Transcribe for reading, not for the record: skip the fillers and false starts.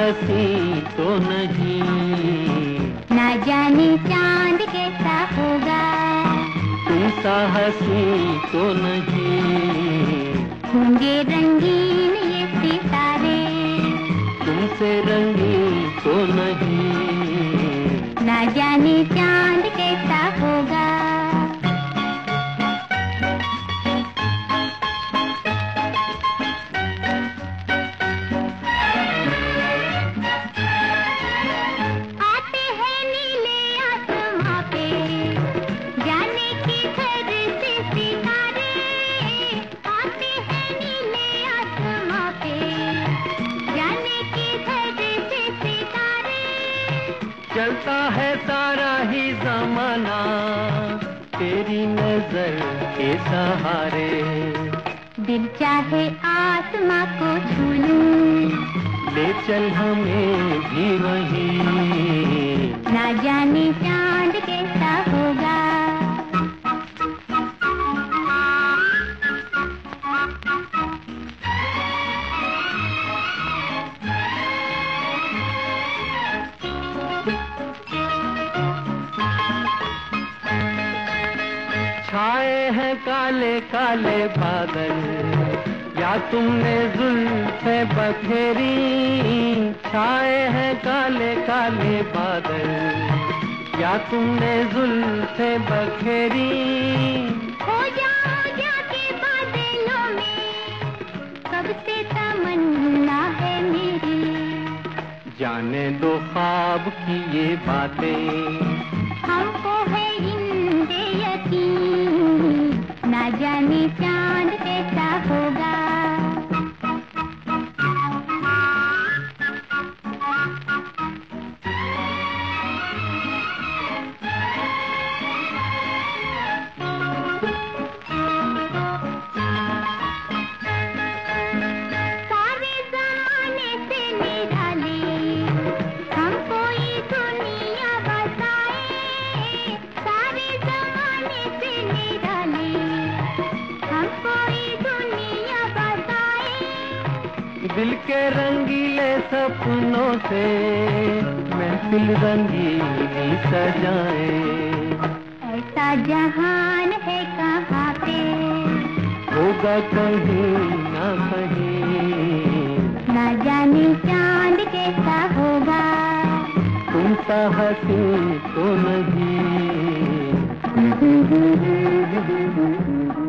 हंसी तो नहीं, ना जाने चांद कैसा होगा, तुम सा हंसी तो नहीं। होंगे रंगीन ये सितारे, तुमसे रंगीन तो नहीं, ना जाने चांद कैसा होगा। आते हैं नीले आसमां पे, जाने किधर से सितारे। आते हैं नीले आसमां पे, जाने किधर से सितारे। चलता है सारा ही जमाना तेरी नजर के सहारे। दिल चाहे आसमां को छू लूं, ले चल हमें भी वहीं, ना जाने चांद कैसा होगा। छाए हैं काले काले बादल, या तुमने जुल्फे बखेरी। छाए हैं काले काले बादल, या तुमने जुल्फे बखेरी। हो जाके बादलों में, कब से तमन्ना है मेरी। जाने दो ख्वाब की ये बातें, हमको है इनसे यकीन, ना जाने चांद कैसा होगा। सारे ज़माने से निराले, हम कोई दुनिया बसाए। सारे ज़माने से निराले, हम कोई दुनिया बसाए। दिल के रंगीले सपनों से महफिल रंगीली सजाए। ऐसा जहान है कहाँ पे, होगा कहीं ना कहीं, ना जाने चांद कैसा होगा। तुम सा हंसी तो नहीं।